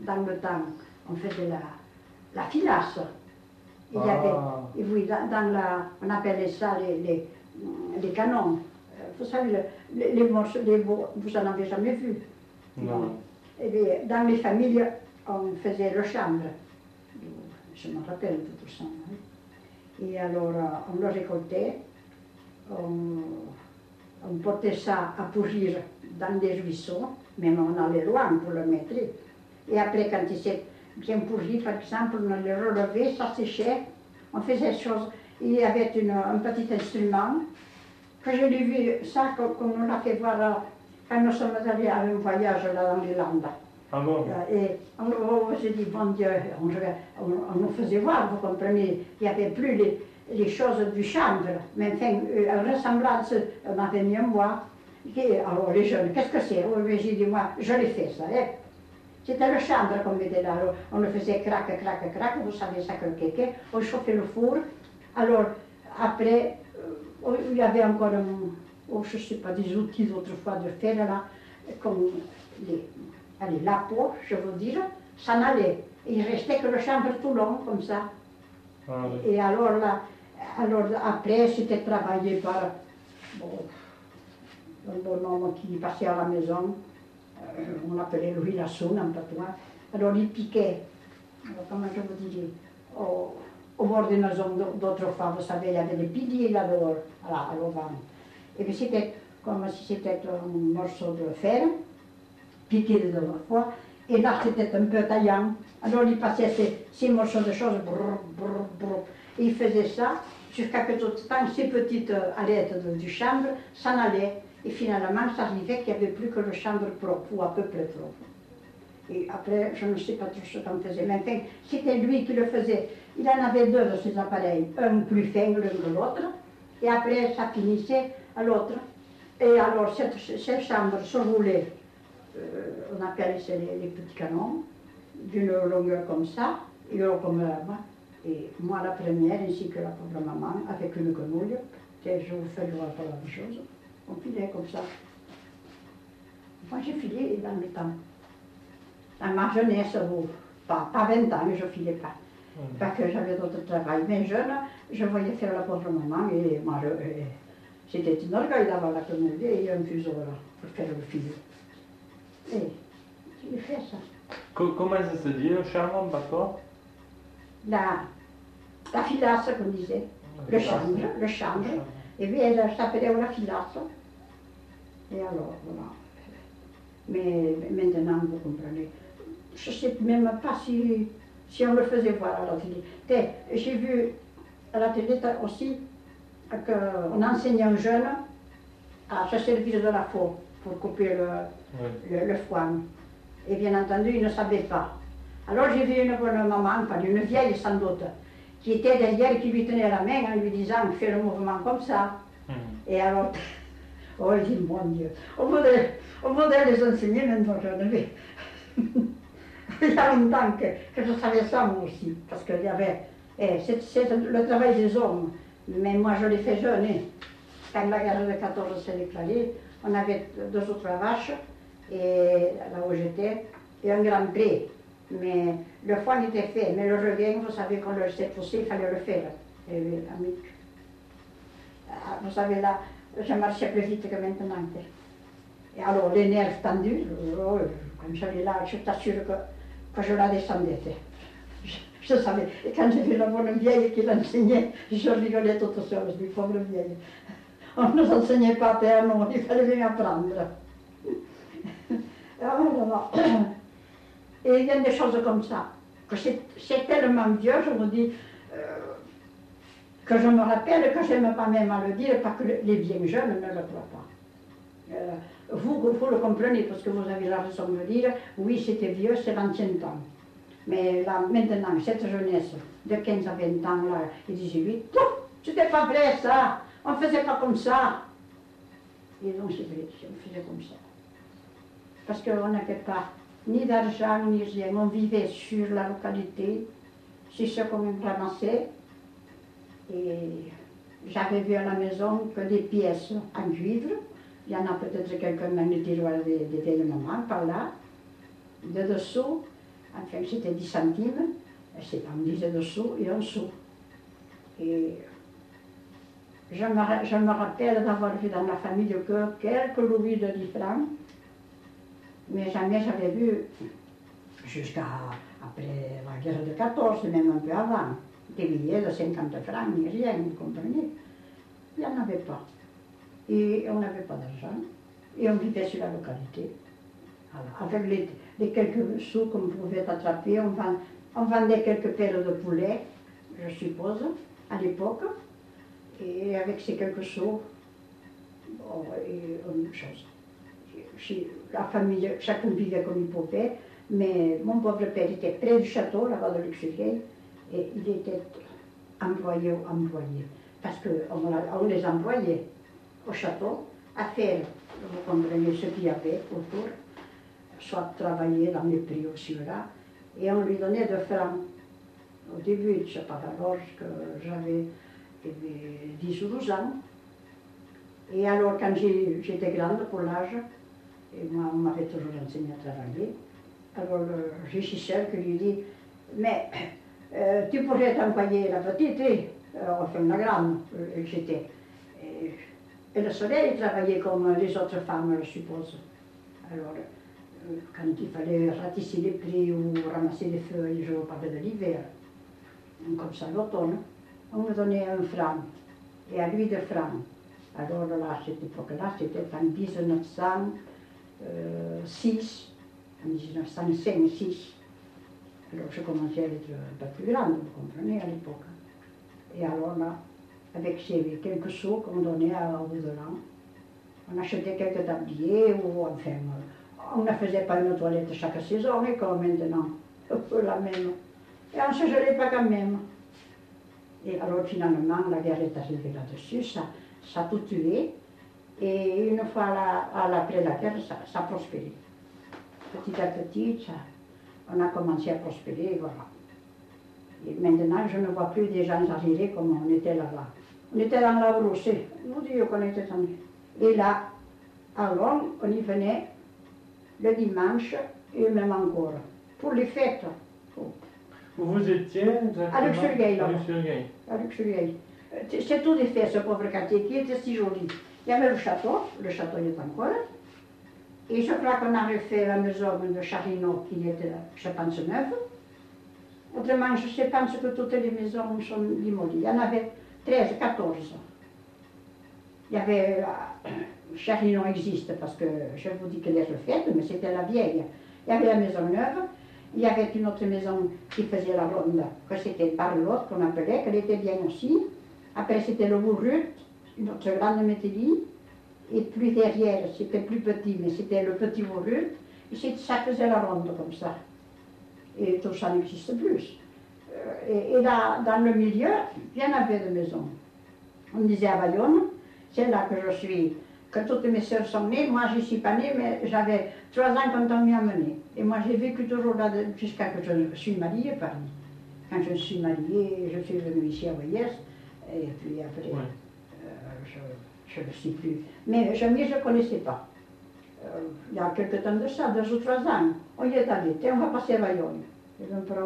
dans le temps, on faisait la filasse. Il y avait, et oui, on appelait ça les canons. Vous savez, les morceaux, vous n'en avez jamais vu. Non. Et bien, dans les familles, on faisait le chambre. Je me rappelle de tout ça. Hein. Et alors, on le récoltait, on portait ça à pourrir dans des ruisseaux, même on allait loin pour le mettre. Et après, quand il s'est bien pourri, par exemple, on le relevait, ça séchait, on faisait chose. Il y avait un petit instrument, que je l'ai vu, ça, qu'on nous l'a fait voir quand nous sommes allés à un voyage là dans les Landes. Ah bon? Et on s'est dit, bon Dieu, on nous faisait voir, vous comprenez, il n'y avait plus les choses du chambre, mais enfin, en ressemblance, on avait mis un bois. Alors les jeunes, qu'est-ce que c'est? J'ai dit, moi, je l'ai fait ça. Hein. C'était le chambre qu'on mettait là, alors, on le faisait crac, crac, crac, vous savez ça que on chauffait le four. Alors, après, il y avait encore, je ne sais pas, des outils d'autrefois de fer là, comme la peau, je veux dire, s'en allait. Il restait que le chambre tout long, comme ça. Ah, oui. Et alors là, après, c'était travaillé par un bon homme qui passait à la maison. On l'appelait Louis Lassaune en patois. Alors il piquait, comment je vous dirais, au bord des maisons d'autrefois, vous savez, il y avait des piliers là-dehors, à l'auvent. Et puis c'était comme si c'était un morceau de fer, piqué de l'autre et là c'était un peu taillant. Alors il passait ces morceaux de choses, brrr, brrr, brrr, et il faisait ça jusqu'à que tout le temps, ces petites alettes du chambre s'en allaient. Et finalement, ça arrivait qu'il n'y avait plus que le chambre propre, ou à peu près propre. Et après, je ne sais pas tout ce qu'on faisait, mais enfin, c'était lui qui le faisait. Il en avait deux de ces appareils, un plus fin l'un que l'autre, et après, ça finissait à l'autre. Et alors, cette chambre se roulait, on appelle ça les petits canons, d'une longueur comme ça, et comme moi. Et moi, la première, ainsi que la pauvre maman, avec une quenouille, que je vous fais voir pas la même chose. On filait comme ça. Moi, j'ai filé dans le temps. Dans ma jeunesse, pas 20 ans, je ne filais pas. Parce que j'avais d'autres travail. Mais jeune, je voyais faire la pauvre maman et moi, c'était un orgueil d'avoir la quenouille et un fuseau là, pour faire le fil. Et j'ai fait ça. Comment ça se dit, le charme en bateau? La filasse, qu'on disait. Le chambre. Et puis elle s'appelait la filasse. Et alors, voilà. Mais maintenant, vous comprenez, je ne sais même pas si on le faisait voir à la télé. J'ai vu à la télé aussi qu'on enseignait un jeune à se servir de la faux pour couper le foin. Et bien entendu, il ne savait pas. Alors j'ai vu une bonne maman, pas une vieille sans doute, qui était derrière, qui lui tenait la main en lui disant « fais le mouvement comme ça ». Et alors, oh, je dis, mon Dieu, on voudrait les enseigner maintenant, je ne vais. Il y a longtemps que je savais ça moi aussi, parce qu'il y avait, c'est le travail des hommes, mais moi je l'ai fait jeune. Quand la guerre de 14 s'est déclarée, on avait 2 ou 3 vaches, et là où j'étais, et un grand pré. Mais le foin était fait, mais le regain, vous savez, quand le s'est poussé, il fallait le faire. Et, vous savez, là, je marchais plus vite que maintenant. Et alors, les nerfs tendus, comme j'allais là, je t'assure que je la descendais. Je savais. Et quand j'ai vu la bonne vieille qui l'enseignait, je rigolais toute seule, je dis, pauvre vieille. On ne nous enseignait pas à terre, non, il fallait bien apprendre. Et il y a des choses comme ça, que c'est tellement vieux, je vous dis, que je me rappelle, que je n'aime pas même à le dire, parce que les bien jeunes ne le croient pas. Vous le comprenez, parce que vous avez la raison de me dire, oui, c'était vieux, c'est l'ancien temps. Mais là, maintenant, cette jeunesse de 15 à 20 ans, là, ils disaient, oui, c'était pas vrai ça, on ne faisait pas comme ça. Et donc, c'est vrai, on faisait comme ça. Parce qu'on n'avait pas ni d'argent, ni rien, on vivait sur la localité, c'est ce qu'on ramassait. Et j'avais vu à la maison que des pièces en cuivre. Il y en a peut-être quelqu'un dans le tiroir des vieilles mamans, par là. De dessous, enfin c'était 10 centimes, on disait 2 sous et 1 sou. Et je me rappelle d'avoir vu dans la famille de cœur quelques louis de 10 francs, mais jamais j'avais vu, jusqu'à après la guerre de 14, même un peu avant, des billets de 50 francs, ni rien, vous comprenez? Il n'y en avait pas. Et on n'avait pas d'argent, et on vivait sur la localité. Alors, avec les quelques sous qu'on pouvait attraper, on vendait quelques paires de poulets, je suppose, à l'époque. Et avec ces quelques sous, bon, et une chose. La famille, chacun vivait comme il pouvait, mais mon pauvre père était près du château, là-bas de Luxuriel, et il était employé. Parce qu'on les envoyait au château à faire, vous comprenez, ce qu'il y avait autour, soit travailler dans les prix aussi là, et on lui donnait 2 francs. Au début, je ne sais pas, lorsque j'avais 10 ou 12 ans. Et alors, quand j'étais grande pour l'âge, et moi, on m'avait toujours enseigné à travailler, alors le régisseur qui lui dit, mais tu pourrais t'envoyer la petite, enfin la grande, j'étais. Et le soleil travaillait comme les autres femmes, je suppose. Alors, quand il fallait ratisser les prix ou ramasser les feuilles, je parlais de l'hiver, comme ça l'automne, on me donnait 1 franc, et à lui 2 francs. Alors là, cette époque-là, c'était en 1906, en 1905-6. Alors je commençais à être un peu plus grande, vous comprenez, à l'époque. Et alors là, avec ces quelques sous qu'on donnait au bout de l'an, on achetait quelques tabliers, ou enfin, on ne faisait pas une toilette chaque saison, mais comme maintenant, la même. Et on ne se gelait pas quand même. Et alors finalement, la guerre est arrivée là-dessus, ça a tout tué. Et une fois après la guerre, ça a prospéré. Petit à petit, on a commencé à prospérer, voilà. Et maintenant, je ne vois plus des gens arriver comme on était là-bas. On était dans la brousse, nous disions qu'on était en... Et là, alors, on y venait le dimanche et même encore, pour les fêtes. Où vous étiez exactement? À Luxuriel, là-bas. À Luxuriel. C'est tout défait, ce pauvre quartier qui était si joli. Il y avait le château y est encore. Et je crois qu'on a refait la maison de Charino qui était, je pense, neuve. Autrement, je pense que toutes les maisons sont démolies. Il y en avait 13, 14. Il y avait, Charino existe parce que je vous dis qu'elle est refaite, mais c'était la vieille. Il y avait la maison neuve, il y avait une autre maison qui faisait la ronde, que c'était Barlotte qu'on appelait, qu'elle était bien aussi. Après c'était le Bourrut, une autre grande métairie. Et plus derrière, c'était plus petit, mais c'était le petit Bourrut. Et ça faisait la ronde comme ça. Et tout ça n'existe plus. Et dans le milieu, il y en avait de maisons. On disait à Bayonne, c'est là que je suis, que toutes mes sœurs sont nées. Moi, je ne suis pas née, mais j'avais 3 ans quand on m'y a amenée. Et moi, j'ai vécu toujours là jusqu'à que je me suis mariée à Paris. Quand je me suis mariée, je suis venue ici à Voyès. Et puis après, je ne sais plus. Mais je ne connaissais pas. Il y a quelque temps de ça, 2 ou 3 ans, on y est allé, on va passer à Bayonne. Et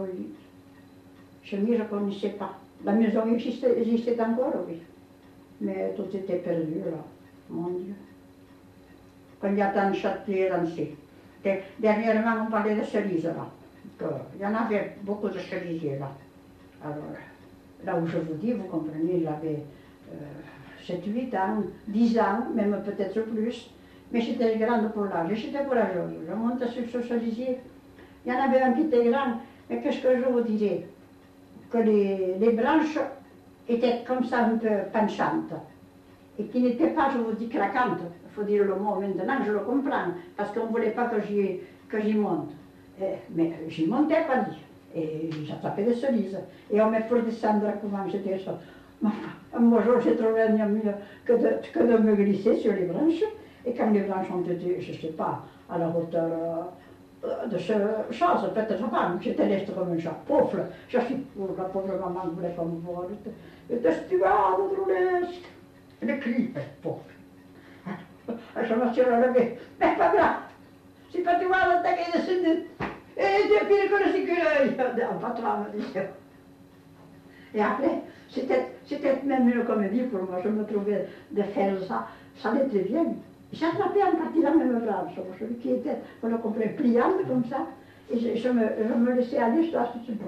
je ne connaissais pas. La maison existait encore, oui. Mais tout était perdu là, mon Dieu. Quand il y a tant de châtiers lancés. Dernièrement, on parlait de cerises là. Il y en avait beaucoup de cerisiers là. Alors, là où je vous dis, vous comprenez, j'avais 7, 8 ans, 10 ans, même peut-être plus. Mais j'étais grande pour l'âge, j'étais courageuse. Je monte sur ce cerisier. Il y en avait un qui était grand, mais qu'est-ce que je vous dirais? Que les branches étaient comme ça un peu penchantes. Et qui n'étaient pas, je vous dis, craquantes. Il faut dire le mot maintenant, je le comprends. Parce qu'on ne voulait pas que j'y monte. Mais j'y montais pas dit. Et j'attrapais des cerises. Et on me fait descendre comment j'étais ça. Moi, j'ai trouvé mieux que de me glisser sur les branches. Et quand les branches ont été, je ne sais pas, à la hauteur de ce chose, peut-être pas, mais j'étais leste comme un chat. Pauvre, je suis pauvre, la pauvre maman ne voulait pas me voir. Elle était stuade, drôlesque. Le cri, pauvre. Je me suis relevée, mais pas grave. Si pas tu vois l'attaque est descendue. Et depuis que je suis en patois. Et après, c'était même une comédie pour moi. Je me trouvais de faire ça. Ça allait très bien. J'attrapais en partie la même branche, celui qui était, on le comprenait, pliante comme ça. Et je me laissais aller, je suis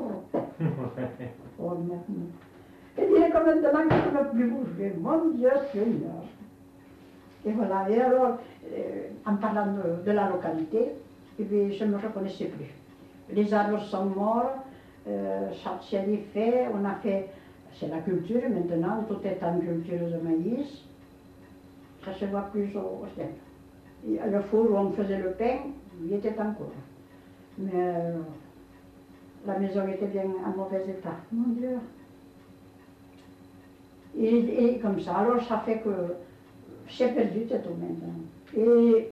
oh non, non. Et bien, comme maintenant, je ne peux plus bouger. Mon Dieu Seigneur. Et voilà. Et alors, en parlant de la localité, eh bien, je ne me reconnaissais plus. Les arbres sont morts, chaque ciel est fait, on a fait, c'est la culture maintenant, tout est en culture de maïs. Ça ne se voit plus au centre. Le four où on faisait le pain, il était encore. Mais la maison était bien en mauvais état, mon Dieu. Et comme ça, alors ça fait que j'ai perdu tout maintenant. Et